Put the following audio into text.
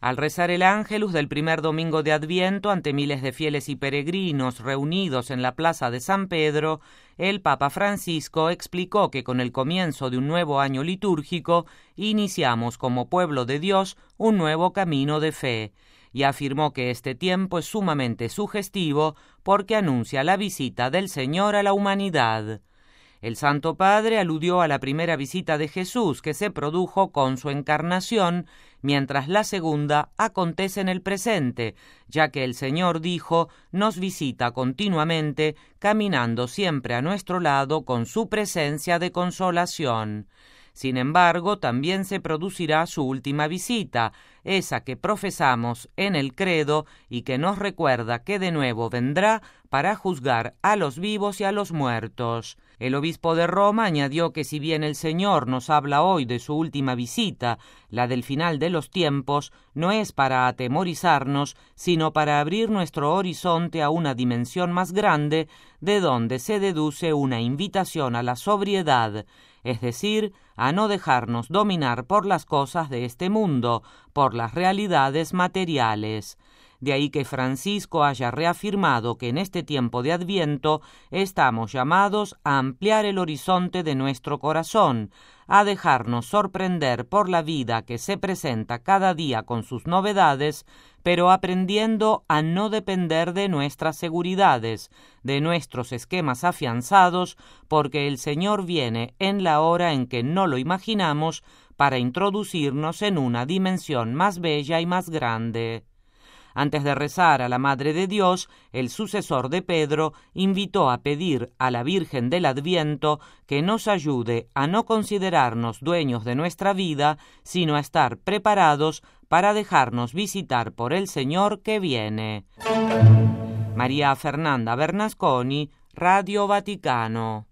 Al rezar el Ángelus del primer domingo de Adviento ante miles de fieles y peregrinos reunidos en la plaza de San Pedro, el Papa Francisco explicó que con el comienzo de un nuevo año litúrgico iniciamos como pueblo de Dios un nuevo camino de fe, y afirmó que este tiempo es sumamente sugestivo porque anuncia la visita del Señor a la humanidad. El Santo Padre aludió a la primera visita de Jesús que se produjo con su encarnación, mientras la segunda acontece en el presente, ya que el Señor dijo, nos visita continuamente, caminando siempre a nuestro lado con su presencia de consolación. Sin embargo, también se producirá su última visita, esa que profesamos en el credo y que nos recuerda que de nuevo vendrá para juzgar a los vivos y a los muertos. El obispo de Roma añadió que si bien el Señor nos habla hoy de su última visita, la del final de los tiempos, no es para atemorizarnos, sino para abrir nuestro horizonte a una dimensión más grande, de donde se deduce una invitación a la sobriedad, es decir, a no dejarnos dominar por las cosas de este mundo, por las realidades materiales. De ahí que Francisco haya reafirmado que en este tiempo de Adviento estamos llamados a ampliar el horizonte de nuestro corazón, a dejarnos sorprender por la vida que se presenta cada día con sus novedades, pero aprendiendo a no depender de nuestras seguridades, de nuestros esquemas afianzados, porque el Señor viene en la hora en que no lo imaginamos para introducirnos en una dimensión más bella y más grande. Antes de rezar a la Madre de Dios, el sucesor de Pedro invitó a pedir a la Virgen del Adviento que nos ayude a no considerarnos dueños de nuestra vida, sino a estar preparados para dejarnos visitar por el Señor que viene. María Fernanda Bernasconi, Radio Vaticano.